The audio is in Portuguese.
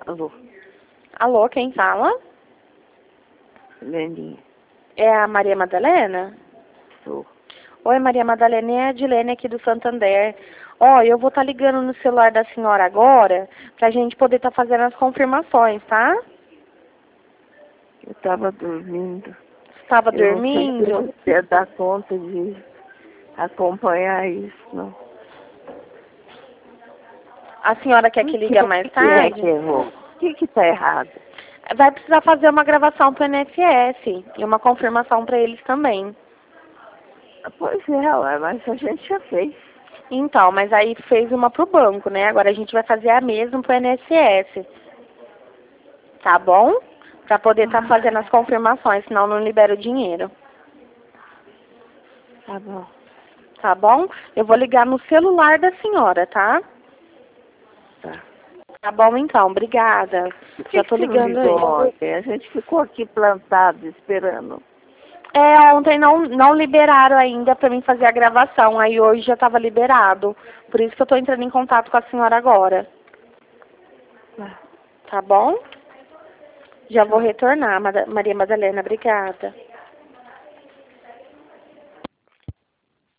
Alô, Alô, quem fala? Leninha, É a Maria Madalena? sou. Oi, Maria Madalena, é a Edilene aqui do Santander. Ó, eu vou estar ligando no celular da senhora agora, pra gente poder estar fazendo as confirmações, tá? Eu tava dormindo. Estava Eu não sei se dormindo? você ia dar conta de acompanhar isso, não. A senhora quer que liga mais O que é que tarde? errou? O que tá errado? Vai precisar fazer uma gravação pro INSS e uma confirmação pra eles também. Pois é, ué, mas a gente já fez. Então, mas aí fez uma pro banco, né? Agora a gente vai fazer a mesma pro INSS. Tá bom? Pra poder estar fazendo as confirmações, senão não libera o dinheiro. Tá bom. Tá bom? Eu vou ligar no celular da senhora, tá? Tá. Tá bom então, obrigada. Por que Já tô você não ligando ligou aí. ontem? A gente ficou aqui plantado esperando. É, ontem não liberaram ainda pra mim fazer a gravação, aí hoje já tava liberado. Por isso que eu tô entrando em contato com a senhora agora. Tá. Tá bom? Já vou retornar, Maria Madalena, obrigada.